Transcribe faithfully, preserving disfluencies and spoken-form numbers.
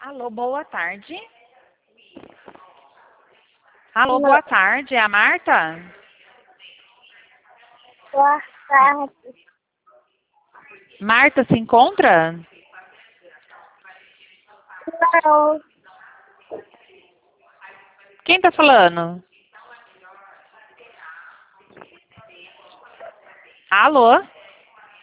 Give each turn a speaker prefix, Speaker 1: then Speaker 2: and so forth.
Speaker 1: Alô, boa tarde. Alô,
Speaker 2: Alô.
Speaker 1: boa tarde. É a Marta?
Speaker 2: Boa tarde.
Speaker 1: Marta se encontra?
Speaker 2: Não.
Speaker 1: Quem tá falando? Alô?